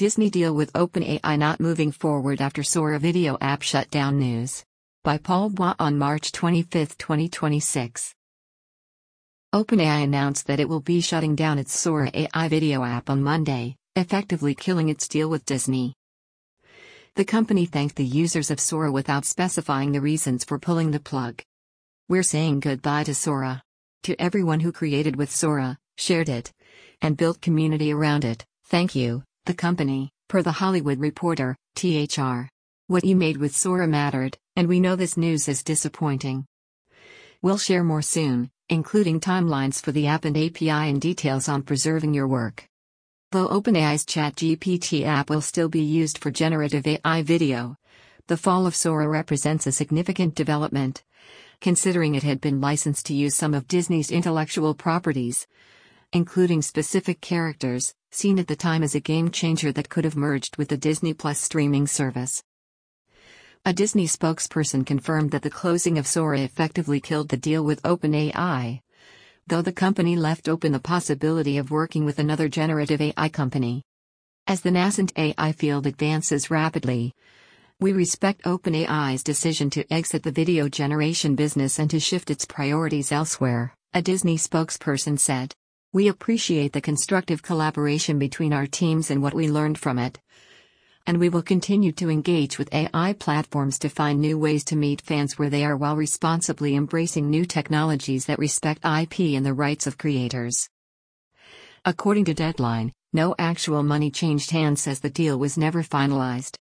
Disney deal with OpenAI not moving forward after Sora video app shutdown news. By Paul Bois on March 25, 2026. OpenAI announced that it will be shutting down its Sora AI video app on Monday, effectively killing its deal with Disney. The company thanked the users of Sora without specifying the reasons for pulling the plug. "We're saying goodbye to Sora. To everyone who created with Sora, shared it, and built community around it, thank you," the company, per The Hollywood Reporter, THR. "What you made with Sora mattered, and we know this news is disappointing. We'll share more soon, including timelines for the app and API and details on preserving your work." Though OpenAI's ChatGPT app will still be used for generative AI video, the fall of Sora represents a significant development, considering it had been licensed to use some of Disney's intellectual properties, including specific characters, seen at the time as a game-changer that could have merged with the Disney Plus streaming service. A Disney spokesperson confirmed that the closing of Sora effectively killed the deal with OpenAI, though the company left open the possibility of working with another generative AI company. "As the nascent AI field advances rapidly, we respect OpenAI's decision to exit the video generation business and to shift its priorities elsewhere," a Disney spokesperson said. "We appreciate the constructive collaboration between our teams and what we learned from it. And we will continue to engage with AI platforms to find new ways to meet fans where they are while responsibly embracing new technologies that respect IP and the rights of creators." According to Deadline, no actual money changed hands as the deal was never finalized.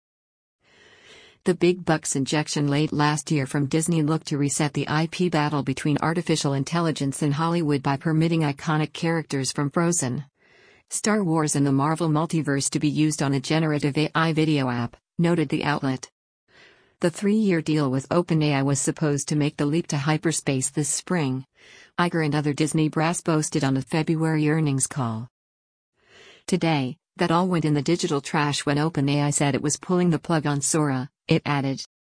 The big bucks injection late last year from Disney looked to reset the IP battle between artificial intelligence and Hollywood by permitting iconic characters from Frozen, Star Wars and the Marvel Multiverse to be used on a generative AI video app, noted the outlet. The 3-year deal with OpenAI was supposed to make the leap to hyperspace this spring, Iger and other Disney brass boasted on a February earnings call. Today, that all went in the digital trash when OpenAI said it was pulling the plug on Sora, it added.